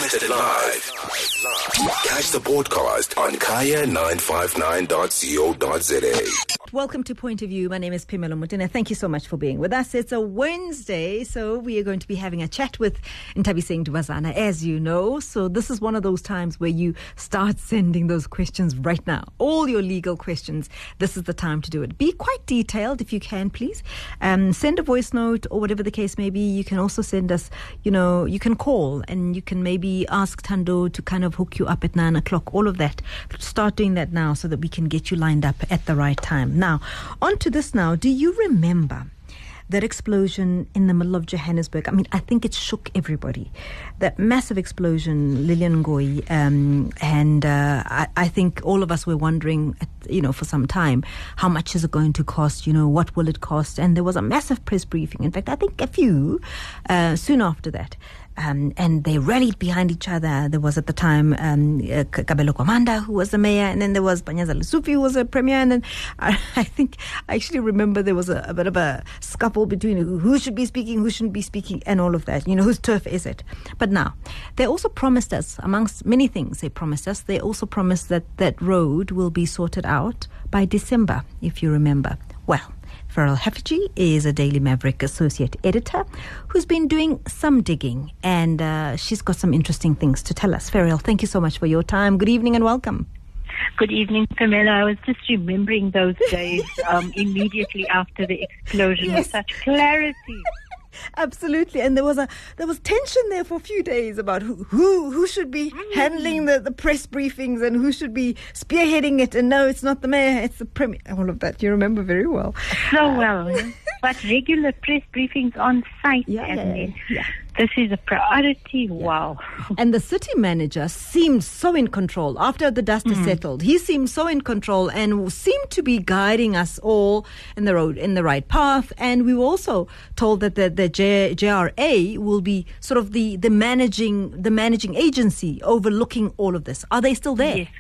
broadcasted live. Catch the podcast on kaya959.co.za. Welcome to Point of View. My name is Phemelo Motene. Thank you so much for being with us. It's a Wednesday, so we are going to be having a chat with Nthabiseng Dubazana, as you know. So this is one of those times where you start sending those questions right now. All your legal questions, this is the time to do it. Be quite detailed if you can, please. Send a voice note or whatever the case may be. You can also send us, you can call and you can maybe ask Thando to kind of hook you up at 9 o'clock. All of that. Start doing that now so that we can get you lined up at the right time. Now, on to this now. Do you remember that explosion in the middle of Johannesburg? I mean, I think it shook everybody. That massive explosion, Lilian Ngoyi, and I think all of us were wondering, for some time, how much is it going to cost? What will it cost? And there was a massive press briefing. In fact, I think a few soon after that. And they rallied behind each other. There was at the time Kabelo Kwamanda, who was the mayor, and then there was Panyaza Lesufi, who was a premier. And then I actually remember there was a bit of a scuffle between who should be speaking, who shouldn't be speaking, and all of that. Whose turf is it? But now, they also promised us, amongst many things they also promised that that road will be sorted out by December, if you remember. Well, Farrell Heffergy is a Daily Maverick associate editor who's been doing some digging, and she's got some interesting things to tell us. Farrell, thank you so much for your time. Good evening and welcome. Good evening, Phemelo. I was just remembering those days immediately after the explosion with such clarity. Absolutely, and there was tension there for a few days about who should be handling the press briefings and who should be spearheading it. And no, it's not the mayor, it's the premier. All of that you remember very well. So well, but regular press briefings on site, This is a priority. Yeah. Wow. And the city manager seemed so in control after the dust has settled. He seemed so in control and seemed to be guiding us all in the right path. And we were also told that the JRA will be sort of the managing agency overlooking all of this. Are they still there? Yes.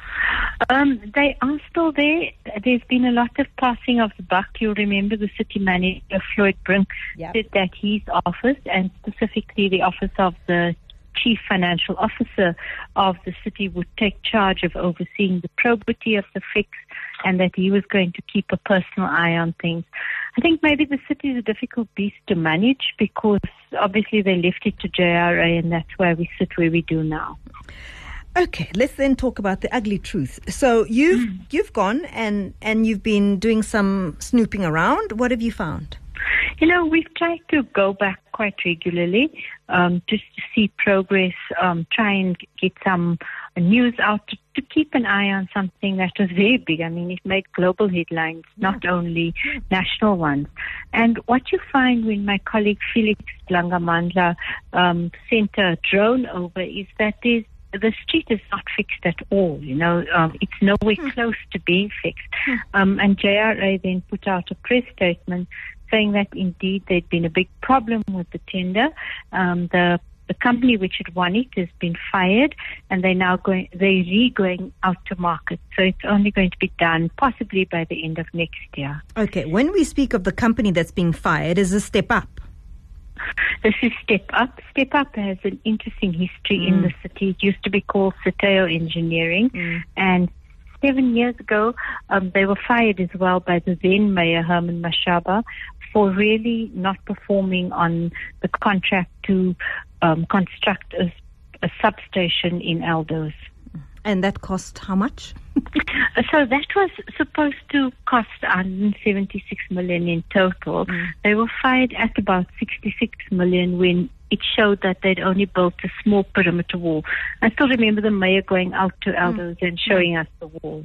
They are still there. There's been a lot of passing of the buck. You'll remember the city manager, Floyd Brink, said that his office, and specifically the office of the chief financial officer of the city, would take charge of overseeing the probity of the fix, and that he was going to keep a personal eye on things. I think maybe the city is a difficult beast to manage because obviously they left it to JRA, and that's why we sit where we do now. Okay, let's then talk about the ugly truth. So you've gone and you've been doing some snooping around. What have you found? We've tried to go back quite regularly just to see progress, try and get some news out to keep an eye on something that was very big. I mean, it made global headlines, not only national ones. And what you find when my colleague Felix Blangamandla sent a drone over is that the street is not fixed at all, it's nowhere close to being fixed. And JRA then put out a press statement saying that indeed there'd been a big problem with the tender. The company which had won it has been fired, and they're going out to market. So it's only going to be done possibly by the end of next year. Okay, when we speak of the company that's being fired, is a Step Up? This is Step Up. Step Up has an interesting history in the city. It used to be called Citeo Engineering, and 7 years ago, they were fired as well by the then mayor, Herman Mashaba, for really not performing on the contract to construct a substation in Eldos. And that cost how much? So that was supposed to cost 176 million in total. They were fired at about 66 million when it showed that they'd only built a small perimeter wall. I still remember the mayor going out to Eldos and showing us the wall.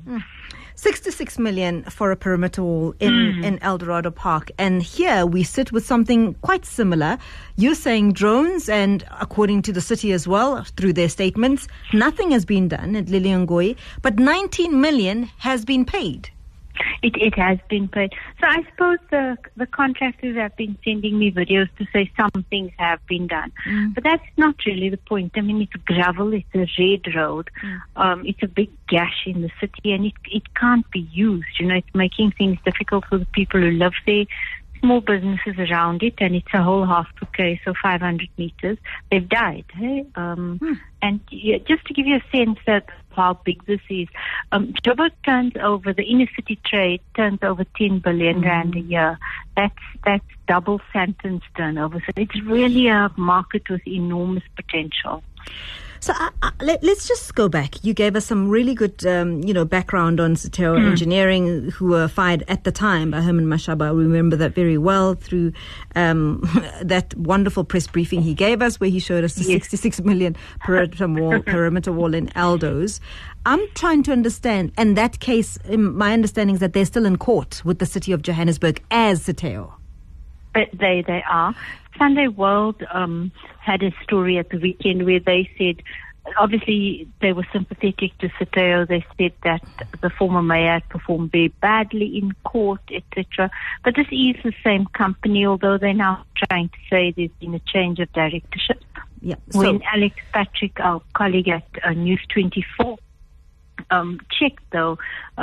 66 million for a perimeter wall in Eldorado Park. And here we sit with something quite similar. You're saying drones, and according to the city as well, through their statements, nothing has been done at Lilian Ngoyi, but 19 million has been paid. It has been paid. So I suppose the contractors have been sending me videos to say some things have been done. But that's not really the point. I mean, it's gravel, it's a red road. It's a big gash in the city, and it can't be used. It's making things difficult for the people who live there. small businesses around it, and it's a whole half-foot case, so 500 meters. They've died. Hey? And just to give you a sense of how big this is, Joburg turns over, the inner city trade turns over 10 billion rand a year. That's double Sandton's turnover. So it's really a market with enormous potential. So let's just go back. You gave us some really good, background on Sitheo Engineering, who were fired at the time by Herman Mashaba. I remember that very well through that wonderful press briefing he gave us, where he showed us the 66 million perimeter wall in Aldos. I'm trying to understand, and that case, my understanding is that they're still in court with the city of Johannesburg as Sitheo. But they are. Sunday World had a story at the weekend where they said, obviously they were sympathetic to Sitheo. They said that the former mayor had performed very badly in court, etc. But this is the same company, although they're now trying to say there's been a change of directorship. Yeah. When Alex Patrick, our colleague at News 24, checked, though,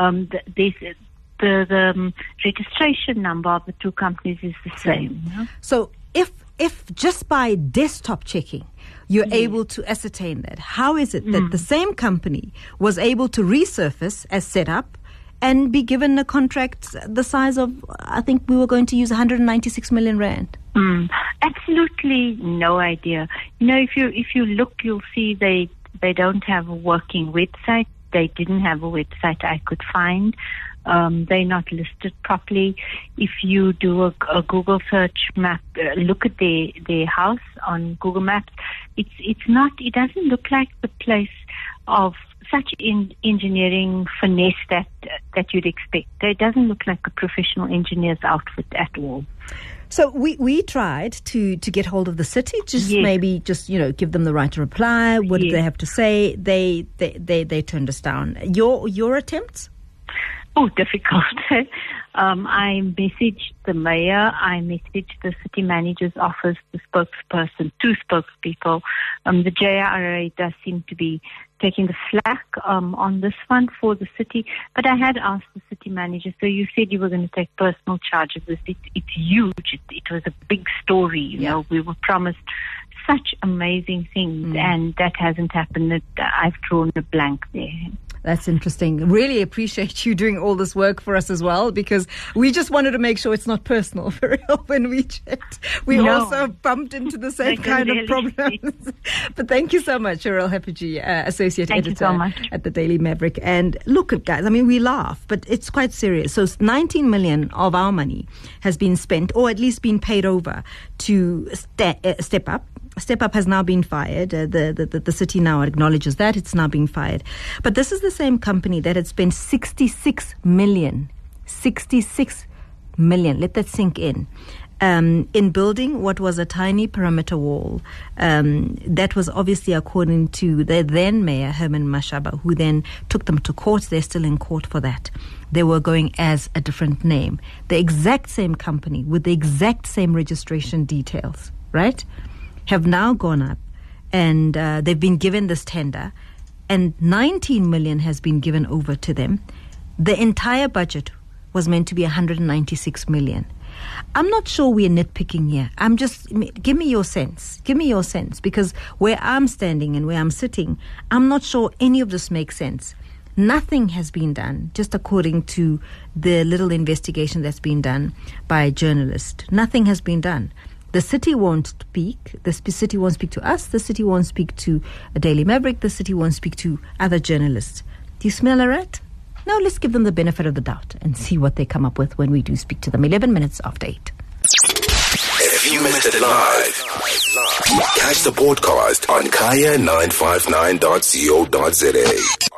the registration number of the two companies is the same. Yeah? So if just by desktop checking you're able to ascertain that, how is it that the same company was able to resurface as set up and be given a contract the size of, I think we were going to use 196 million rand? Absolutely no idea. If you look, you'll see they don't have a working website. They didn't have a website I could find. They're not listed properly. If you do a Google search map, look at their house on Google Maps, it doesn't look like the place of such engineering finesse that you'd expect. It doesn't look like a professional engineer's outfit at all. So we tried to get hold of the city, maybe give them the right to reply. What did they have to say? They turned us down. Your attempts? Oh, difficult. I messaged the mayor, I messaged the city manager's office, the spokesperson, two spokespeople. The JRA does seem to be taking the slack on this one for the city. But I had asked the city manager, so you said you were going to take personal charge of this. It's huge. It was a big story. You know, we were promised such amazing things, and that hasn't happened. I've drawn a blank there. That's interesting. Really appreciate you doing all this work for us as well, because we just wanted to make sure it's not personal for real when we checked. We also bumped into the same kind of problems. But thank you so much, Cheryl Happy, Associate Editor at the Daily Maverick. And look, guys, I mean, we laugh, but it's quite serious. So 19 million of our money has been spent, or at least been paid over, to Step Up. Step Up has now been fired. The city now acknowledges that it's now being fired. But this is the same company that had spent 66 million. 66 million. Let that sink in building what was a tiny perimeter wall. That was obviously according to the then mayor, Herman Mashaba, who then took them to court. They're still in court for that. They were going as a different name. The exact same company with the exact same registration details, right? Have now gone up, and they've been given this tender, and 19 million has been given over to them. The entire budget was meant to be 196 million. I'm not sure we're nitpicking here. Give me your sense. Give me your sense, because where I'm standing and where I'm sitting, I'm not sure any of this makes sense. Nothing has been done, just according to the little investigation that's been done by a journalist. Nothing has been done. The city won't speak. The city won't speak to us. The city won't speak to a Daily Maverick. The city won't speak to other journalists. Do you smell a rat? No, let's give them the benefit of the doubt and see what they come up with when we do speak to them. 11 minutes after 8. If you missed it live, catch the podcast on kaya959.co.za.